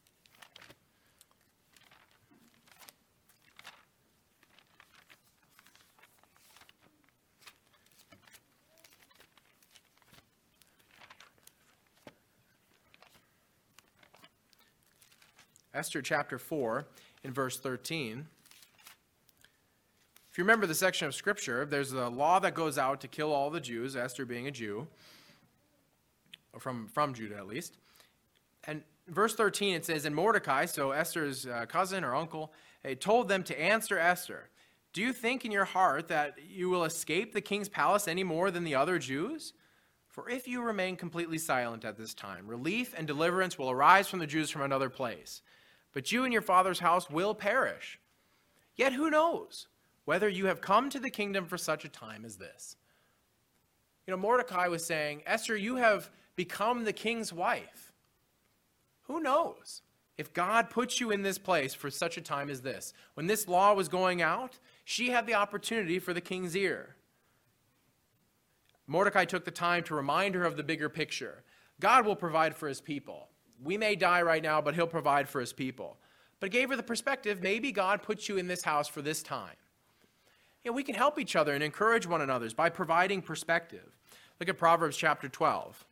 Esther chapter 4 in verse 13. If you remember the section of Scripture, there's a law that goes out to kill all the Jews, Esther being a Jew, or from Judah at least. And verse 13 it says, and Mordecai, so Esther's cousin or uncle, told them to answer Esther, do you think in your heart that you will escape the king's palace any more than the other Jews? For if you remain completely silent at this time, relief and deliverance will arise from the Jews from another place. But you and your father's house will perish. Yet who knows whether you have come to the kingdom for such a time as this? Mordecai was saying, Esther, you have become the king's wife. Who knows if God puts you in this place for such a time as this? When this law was going out, she had the opportunity for the king's ear. Mordecai took the time to remind her of the bigger picture. God will provide for his people. We may die right now, but he'll provide for his people. But it gave her the perspective, maybe God puts you in this house for this time. We can help each other and encourage one another by providing perspective. Look at Proverbs chapter 12.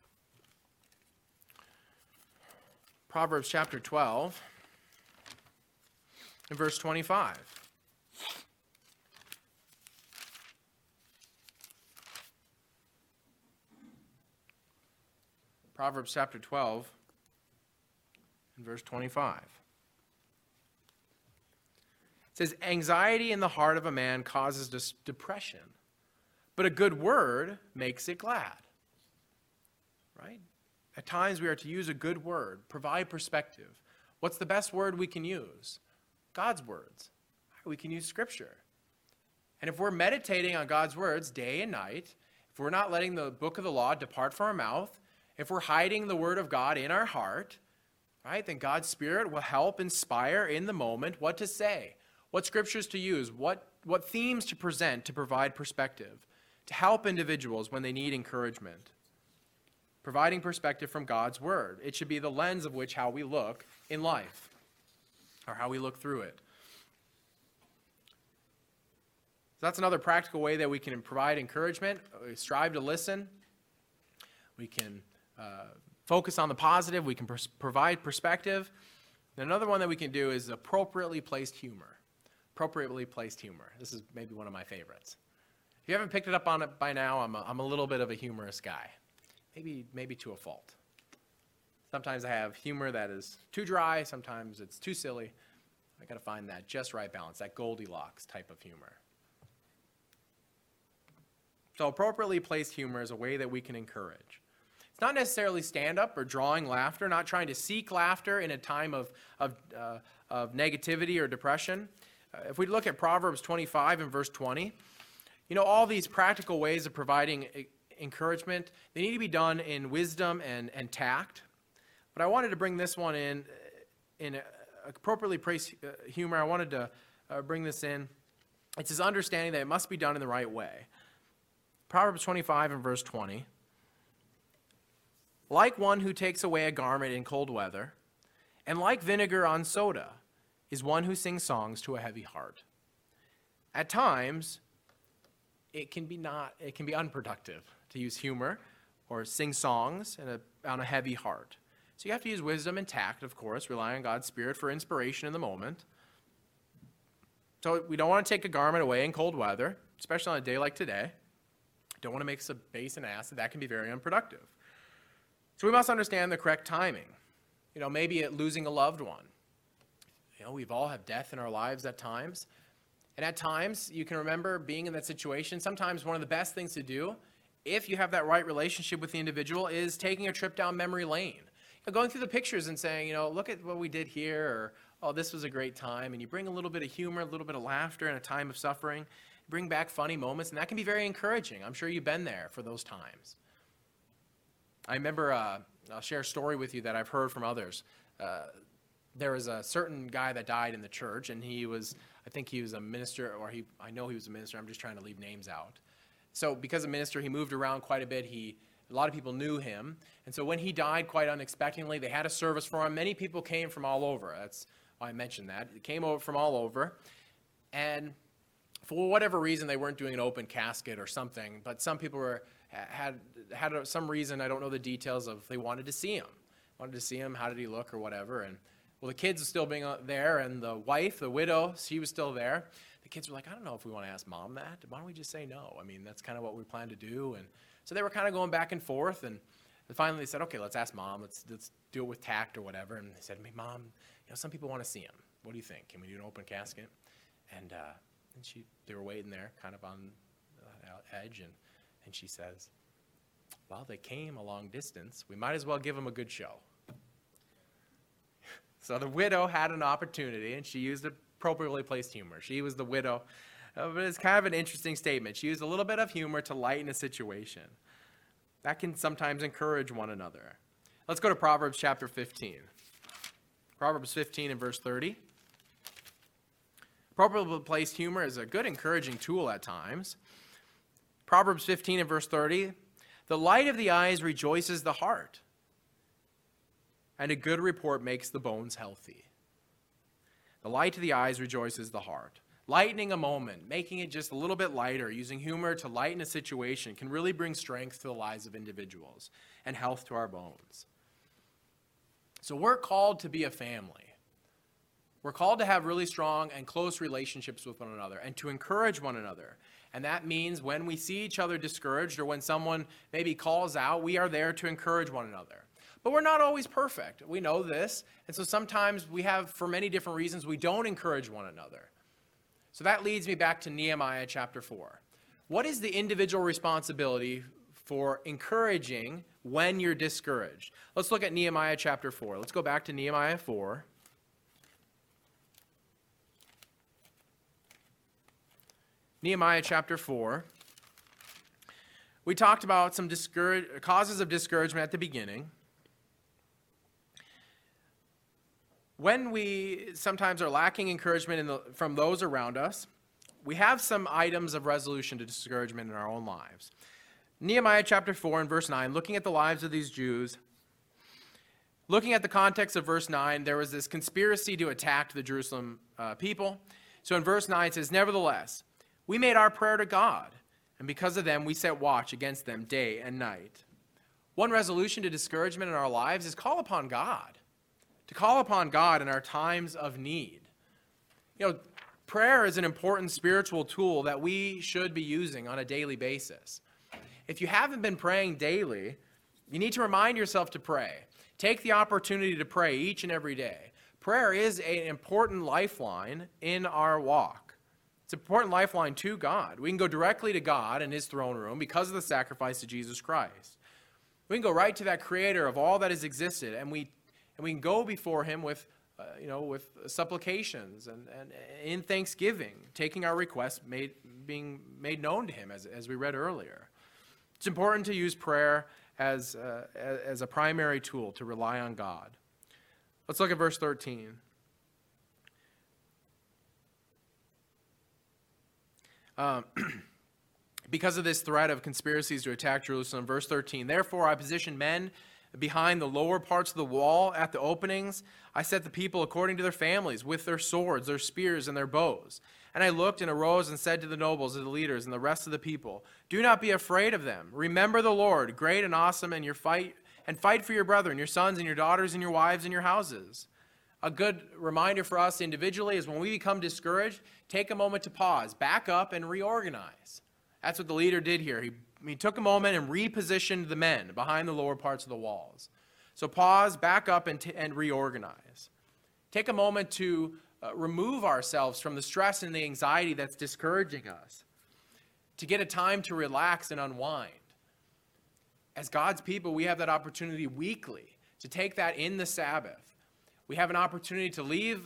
Proverbs chapter 12 and verse 25. Proverbs chapter 12 and verse 25. It says, anxiety in the heart of a man causes depression, but a good word makes it glad. Right? At times we are to use a good word, provide perspective. What's the best word we can use? God's words. We can use Scripture. And if we're meditating on God's words day and night, if we're not letting the book of the law depart from our mouth, if we're hiding the word of God in our heart, right, then God's Spirit will help inspire in the moment what to say, what scriptures to use, what themes to present to provide perspective, to help individuals when they need encouragement. Providing perspective from God's word. It should be the lens of which how we look in life, or how we look through it. So that's another practical way that we can provide encouragement. Strive to listen. We can focus on the positive. We can provide perspective. And another one that we can do is appropriately placed humor. Appropriately placed humor. This is maybe one of my favorites. If you haven't picked it up on it by now, I'm a little bit of a humorous guy. Maybe to a fault. Sometimes I have humor that is too dry. Sometimes it's too silly. I got to find that just right balance, that Goldilocks type of humor. So appropriately placed humor is a way that we can encourage. It's not necessarily stand-up or drawing laughter, not trying to seek laughter in a time of negativity or depression. If we look at Proverbs 25 and verse 20, all these practical ways of providing encouragement, they need to be done in wisdom and tact. But I wanted to bring this one in appropriately placed humor. I wanted to bring this in. It's this understanding that it must be done in the right way. Proverbs 25 and verse 20. Like one who takes away a garment in cold weather, and like vinegar on soda, is one who sings songs to a heavy heart. At times, it can be unproductive to use humor or sing songs on a heavy heart. So you have to use wisdom and tact, of course, rely on God's Spirit for inspiration in the moment. So we don't want to take a garment away in cold weather, especially on a day like today. Don't want to make us a base and acid. That can be very unproductive. So we must understand the correct timing. Maybe losing a loved one. We've all had death in our lives at times. And at times, you can remember being in that situation. Sometimes one of the best things to do, if you have that right relationship with the individual, is taking a trip down memory lane. Going through the pictures and saying, look at what we did here, or, oh, this was a great time. And you bring a little bit of humor, a little bit of laughter in a time of suffering. Bring back funny moments, and that can be very encouraging. I'm sure you've been there for those times. I remember, I'll share a story with you that I've heard from others. There was a certain guy that died in the church, and I think he was a minister, I know he was a minister. I'm just trying to leave names out. So because a minister, he moved around quite a bit. A lot of people knew him. And so when he died quite unexpectedly, they had a service for him. Many people came from all over. That's why I mentioned that. They came over from all over. And for whatever reason, they weren't doing an open casket or something, but some people had some reason, I don't know the details of, they wanted to see him. How did he look or whatever. And well, the kids were still being there, and the wife, the widow, she was still there. The kids were like, I don't know if we want to ask mom that. Why don't we just say no? That's kind of what we plan to do. And so they were kind of going back and forth, and finally they said, okay, let's ask mom. Let's do it with tact or whatever. And they said, hey, mom, some people want to see him. What do you think? Can we do an open casket? And they were waiting there, kind of on the edge, and she says, well, they came a long distance. We might as well give them a good show. So the widow had an opportunity, and she used appropriately placed humor. She was the widow. But it's kind of an interesting statement. She used a little bit of humor to lighten a situation. That can sometimes encourage one another. Let's go to Proverbs chapter 15. Proverbs 15 and verse 30. Appropriately placed humor is a good encouraging tool at times. Proverbs 15 and verse 30. The light of the eyes rejoices the heart, and a good report makes the bones healthy. The light of the eyes rejoices the heart. Lightening a moment, making it just a little bit lighter, using humor to lighten a situation can really bring strength to the lives of individuals and health to our bones. So we're called to be a family. We're called to have really strong and close relationships with one another and to encourage one another. And that means when we see each other discouraged or when someone maybe calls out, we are there to encourage one another. But we're not always perfect. We know this. And so sometimes for many different reasons, we don't encourage one another. So that leads me back to Nehemiah chapter 4. What is the individual responsibility for encouraging when you're discouraged? Let's look at Nehemiah chapter 4. Let's go back to Nehemiah 4. Nehemiah chapter 4. We talked about some causes of discouragement at the beginning. When we sometimes are lacking encouragement from those around us, we have some items of resolution to discouragement in our own lives. Nehemiah chapter 4 and verse 9, looking at the lives of these Jews, looking at the context of verse 9, there was this conspiracy to attack the Jerusalem people. So in verse 9 it says, nevertheless, we made our prayer to God, and because of them we set watch against them day and night. One resolution to discouragement in our lives is call upon God, to call upon God in our times of need. Prayer is an important spiritual tool that we should be using on a daily basis. If you haven't been praying daily, you need to remind yourself to pray. Take the opportunity to pray each and every day. Prayer is an important lifeline in our walk. It's an important lifeline to God. We can go directly to God in his throne room because of the sacrifice of Jesus Christ. We can go right to that creator of all that has existed, and we can go before him with supplications and in thanksgiving, taking our requests being made known to him, as we read earlier. It's important to use prayer as a primary tool to rely on God. Let's look at verse 13. Because of this threat of conspiracies to attack Jerusalem, verse 13, therefore I positioned men behind the lower parts of the wall at the openings. I set the people according to their families, with their swords, their spears, and their bows. And I looked and arose and said to the nobles and the leaders and the rest of the people, do not be afraid of them. Remember the Lord, great and awesome, and fight for your brethren, your sons and your daughters and your wives and your houses. A good reminder for us individually is when we become discouraged, take a moment to pause, back up, and reorganize. That's what the leader did here. He took a moment and repositioned the men behind the lower parts of the walls. So pause, back up, and reorganize. Take a moment to remove ourselves from the stress and the anxiety that's discouraging us, to get a time to relax and unwind. As God's people, we have that opportunity weekly to take that in the Sabbath. We have an opportunity to leave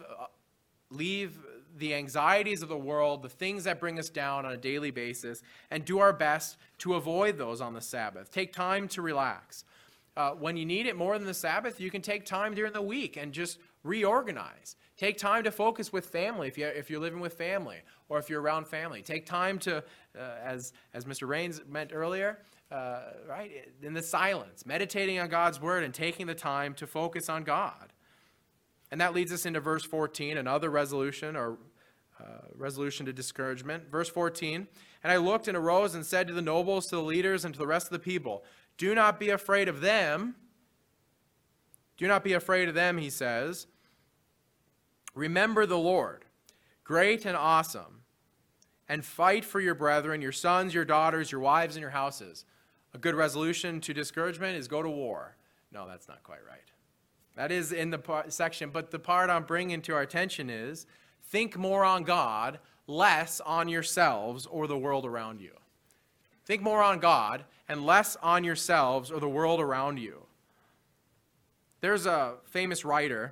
the anxieties of the world, the things that bring us down on a daily basis, and do our best to avoid those on the Sabbath. Take time to relax. When you need it more than the Sabbath, you can take time during the week and just reorganize. Take time to focus with family if you're living with family or if you're around family. Take time to, as Mr. Raines meant earlier, right, in the silence, meditating on God's word and taking the time to focus on God. And that leads us into verse 14, another resolution or resolution to discouragement. Verse 14, and I looked and arose and said to the nobles, to the leaders, and to the rest of the people, do not be afraid of them. Do not be afraid of them, he says. Remember the Lord, great and awesome, and fight for your brethren, your sons, your daughters, your wives, and your houses. A good resolution to discouragement is go to war. No, that's not quite right. That is in the section, but the part I'm bringing to our attention is think more on God, less on yourselves or the world around you. Think more on God and less on yourselves or the world around you. There's a famous writer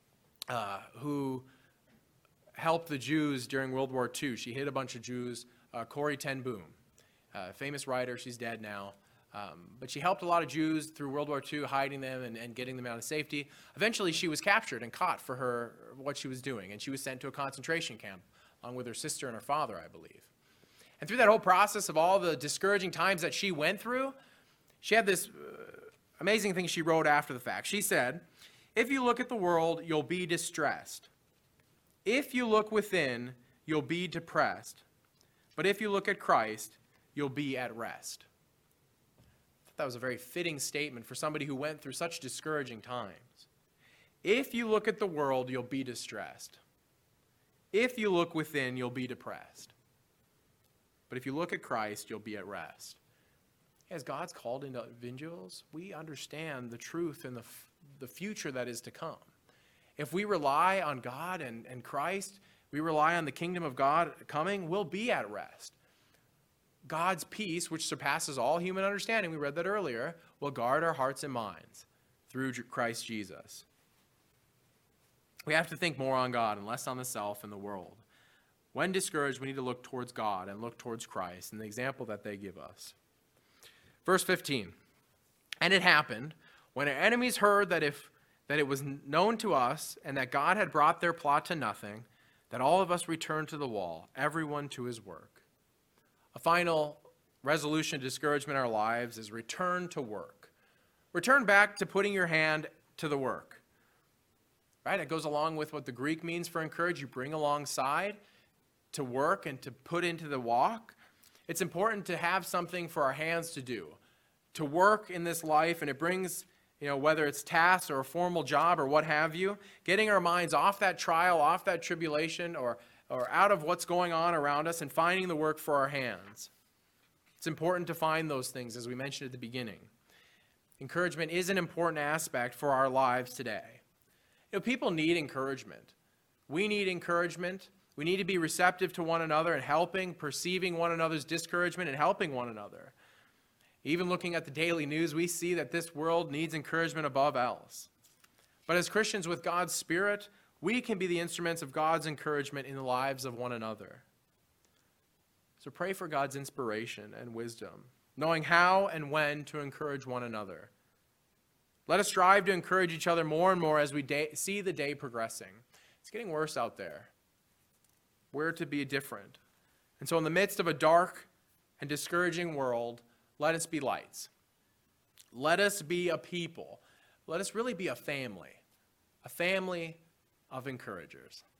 who helped the Jews during World War II. She hid a bunch of Jews, Corrie ten Boom. Famous writer, she's dead now. But she helped a lot of Jews through World War II, hiding them and getting them out of safety. Eventually, she was captured and caught for what she was doing, and she was sent to a concentration camp, along with her sister and her father, I believe. And through that whole process of all the discouraging times that she went through, she had this amazing thing she wrote after the fact. She said, if you look at the world, you'll be distressed. If you look within, you'll be depressed. But if you look at Christ, you'll be at rest. That was a very fitting statement for somebody who went through such discouraging times. If you look at the world, you'll be distressed. If you look within, you'll be depressed. But if you look at Christ, you'll be at rest. As God's called individuals, we understand the truth and the future that is to come. If we rely on God and Christ, we rely on the kingdom of God coming, we'll be at rest. God's peace, which surpasses all human understanding, we read that earlier, will guard our hearts and minds through Christ Jesus. We have to think more on God and less on the self and the world. When discouraged, we need to look towards God and look towards Christ and the example that they give us. Verse 15, and it happened, when our enemies heard that it was known to us and that God had brought their plot to nothing, that all of us returned to the wall, everyone to his work. A final resolution to discouragement in our lives is return to work. Return back to putting your hand to the work. Right? It goes along with what the Greek means for encourage. You bring alongside to work and to put into the walk. It's important to have something for our hands to do, to work in this life, and it brings, whether it's tasks or a formal job or what have you, getting our minds off that trial, off that tribulation, or out of what's going on around us and finding the work for our hands. It's important to find those things, as we mentioned at the beginning. Encouragement is an important aspect for our lives today. People need encouragement. We need encouragement. We need to be receptive to one another and helping, perceiving one another's discouragement and helping one another. Even looking at the daily news, we see that this world needs encouragement above else. But as Christians with God's Spirit, we can be the instruments of God's encouragement in the lives of one another. So pray for God's inspiration and wisdom, knowing how and when to encourage one another. Let us strive to encourage each other more and more as we see the day progressing. It's getting worse out there. We're to be different. And so in the midst of a dark and discouraging world, let us be lights. Let us be a people. Let us really be a family of encouragers.